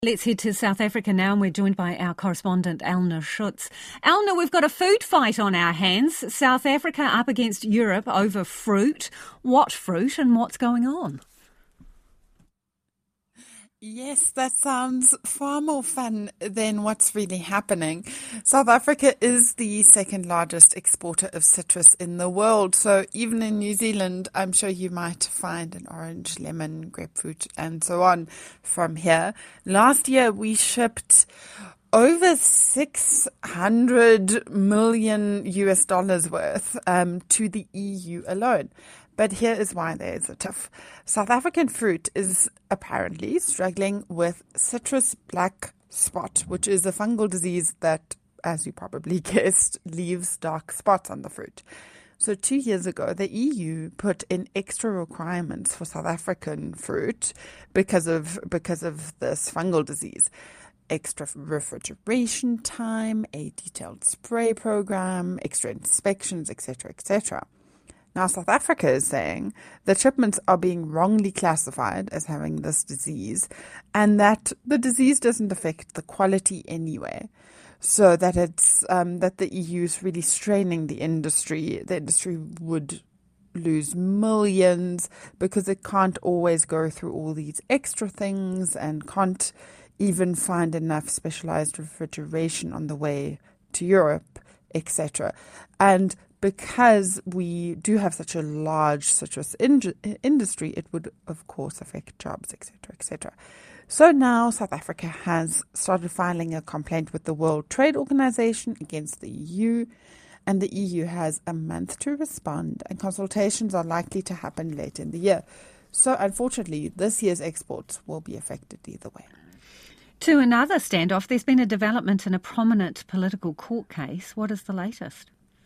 Let's head to South Africa now, and we're joined by our correspondent, Elna Schutz. Elna, we've got a food fight on our hands. South Africa up against Europe over fruit. What fruit and what's going on? Yes, that sounds far more fun than what's really happening. South Africa is the second largest exporter of citrus in the world. So even in New Zealand, I'm sure you might find an orange, lemon, grapefruit, and so on from here. Last year, we shipped over 600 million US dollars worth to the EU alone. But here is why there is a tiff. South African fruit is apparently struggling with citrus black spot, which is a fungal disease that, as you probably guessed, leaves dark spots on the fruit. So 2 years ago, the EU put in extra requirements for South African fruit because of this fungal disease. Extra refrigeration time, a detailed spray program, extra inspections, etc., etc. Now, South Africa is saying that shipments are being wrongly classified as having this disease and that the disease doesn't affect the quality anyway. So that it's that the EU is really straining the industry. The industry would lose millions because it can't always go through all these extra things and can't even find enough specialized refrigeration on the way to Europe, etc. And because we do have such a large citrus industry, it would, of course, affect jobs, etc., etc. So now South Africa has started filing a complaint with the World Trade Organization against the EU, and the EU has a month to respond, and consultations are likely to happen late in the year. So, unfortunately, this year's exports will be affected either way. To another standoff, there's been a development in a prominent political court case. What is the latest?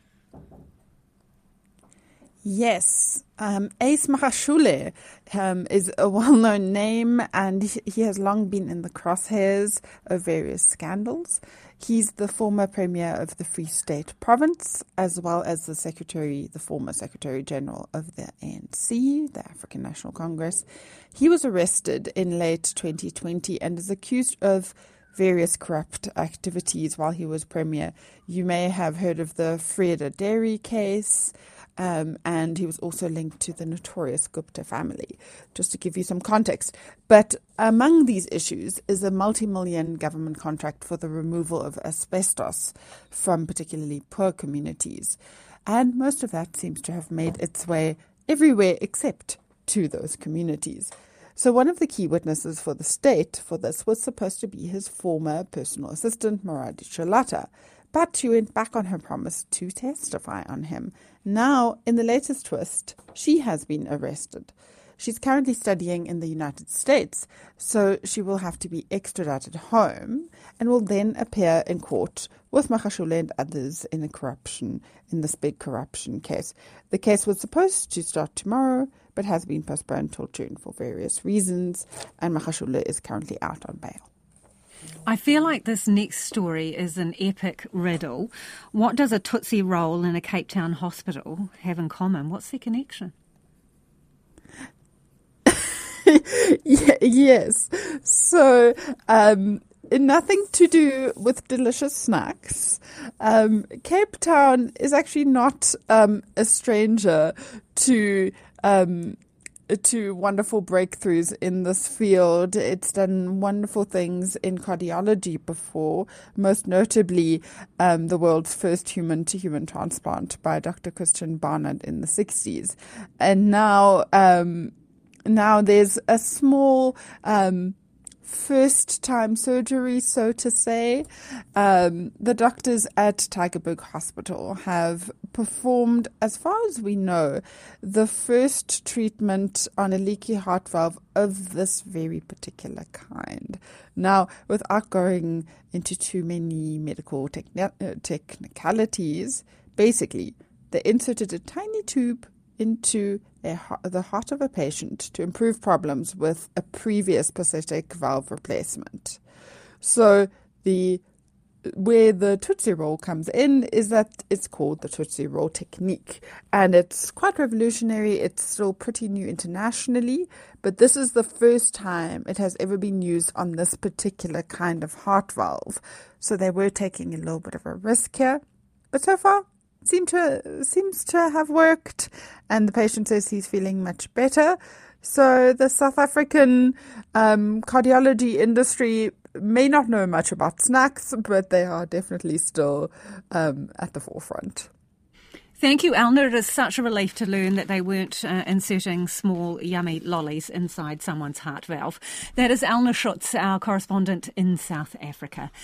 Yes, Ace Magashule is a well-known name, and he has long been in the crosshairs of various scandals. He's the former premier of the Free State Province, as well as the former Secretary General of the ANC, the African National Congress. He was arrested in late 2020 and is accused of various corrupt activities while he was premier. You may have heard of the Freda Dairy case. And he was also linked to the notorious Gupta family, just to give you some context. But among these issues is a multi-million government contract for the removal of asbestos from particularly poor communities. And most of that seems to have made its way everywhere except to those communities. So one of the key witnesses for the state for this was supposed to be his former personal assistant, Moradi Chalata. But she went back on her promise to testify on him. Now, in the latest twist, she has been arrested. She's currently studying in the United States, so she will have to be extradited home and will then appear in court with Magashule and others in this big corruption case. The case was supposed to start tomorrow, but has been postponed till June for various reasons, and Magashule is currently out on bail. I feel like this next story is an epic riddle. What does a Tutsi role in a Cape Town hospital have in common? What's their connection? Yes. So, nothing to do with delicious snacks. Cape Town is actually not a stranger to wonderful breakthroughs in this field. It's done wonderful things in cardiology before, most notably the world's first human-to-human transplant by Dr. Christian Barnard in the 60s. And now there's a small first-time surgery, so to say. The doctors at Tygerberg Hospital have performed, as far as we know, the first treatment on a leaky heart valve of this very particular kind. Now, without going into too many medical technicalities, basically, they inserted a tiny tube into the heart of a patient to improve problems with a previous prosthetic valve replacement. So the where the Tootsie Roll comes in is that it's called the Tootsie Roll technique. And it's quite revolutionary. It's still pretty new internationally, but this is the first time it has ever been used on this particular kind of heart valve. So they were taking a little bit of a risk here, but so far seems to have worked, and the patient says he's feeling much better. So the South African cardiology industry may not know much about snacks, but they are definitely still at the forefront. Thank you, Elna. It is such a relief to learn that they weren't inserting small, yummy lollies inside someone's heart valve. That is Elna Schutz, our correspondent in South Africa.